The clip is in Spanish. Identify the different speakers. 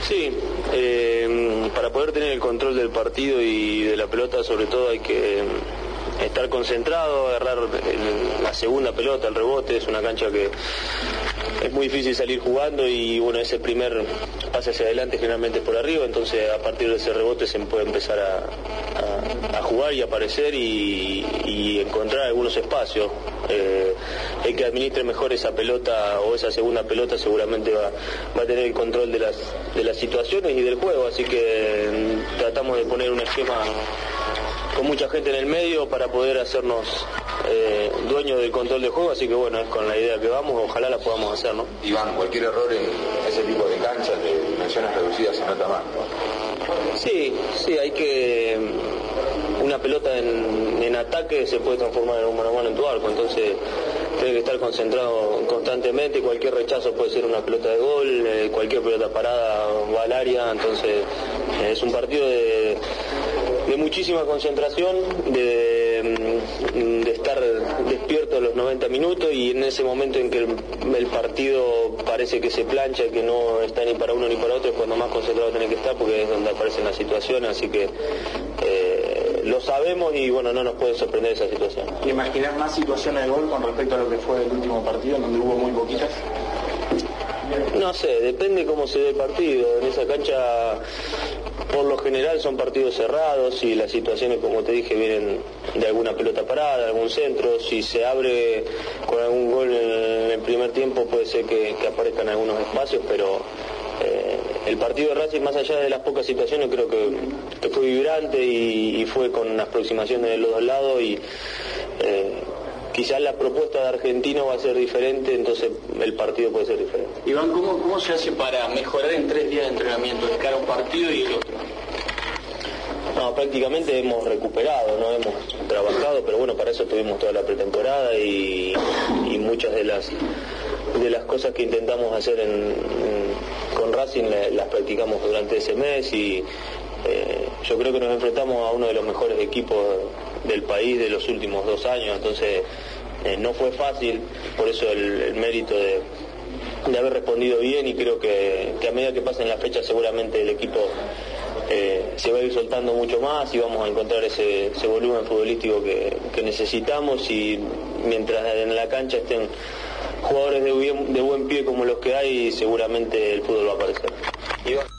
Speaker 1: Sí, para poder tener el control del partido y de la pelota sobre todo hay que estar concentrado, agarrar la segunda pelota, el rebote. Es una cancha que es muy difícil salir jugando y bueno, ese primer pase hacia adelante generalmente es por arriba, entonces a partir de ese rebote se puede empezar a jugar y aparecer y encontrar algunos espacios. El que administre mejor esa pelota o esa segunda pelota seguramente va a tener el control de las situaciones y del juego, así que tratamos de poner un esquema con mucha gente en el medio para poder hacernos dueños del control del juego, así que bueno, es con la idea que vamos, ojalá la podamos hacer, ¿no?
Speaker 2: Iván, cualquier error en ese tipo de canchas de dimensiones reducidas se nota más, ¿no?
Speaker 1: Sí, hay que... Una pelota en ataque se puede transformar en un mano a mano en tu arco, entonces tienes que estar concentrado constantemente. Cualquier rechazo puede ser una pelota de gol, cualquier pelota parada va al área, entonces es un partido de muchísima concentración, de estar despierto los 90 minutos y en ese momento en que el partido parece que se plancha, que no está ni para uno ni para otro, es cuando más concentrado tiene que estar porque es donde aparecen las situaciones, así que lo sabemos y bueno, no nos puede sorprender esa situación.
Speaker 3: ¿Imaginar más situaciones de gol con respecto a lo que fue el último partido en donde hubo muy poquitas?
Speaker 1: No sé, depende cómo se dé el partido. En esa cancha por lo general son partidos cerrados y las situaciones, como te dije, vienen de alguna pelota parada, algún centro. Si se abre con algún gol en el primer tiempo puede ser que aparezcan algunos espacios, pero el partido de Racing, más allá de las pocas situaciones, creo que fue vibrante y fue con una aproximación de los dos lados y quizás la propuesta de Argentino va a ser diferente, entonces el partido puede ser diferente.
Speaker 3: Iván, ¿cómo se hace para mejorar en 3 días de entrenamiento, de cara a un partido y el otro?
Speaker 1: No, prácticamente hemos recuperado, no hemos trabajado, pero bueno, para eso tuvimos toda la pretemporada y muchas de las cosas que intentamos hacer con Racing las practicamos durante ese mes y yo creo que nos enfrentamos a uno de los mejores equipos del país de los últimos 2 años, entonces no fue fácil, por eso el mérito de haber respondido bien y creo que a medida que pasen las fechas seguramente el equipo se va a ir soltando mucho más y vamos a encontrar ese volumen futbolístico que necesitamos y mientras en la cancha estén jugadores de buen pie como los que hay, seguramente el fútbol va a aparecer.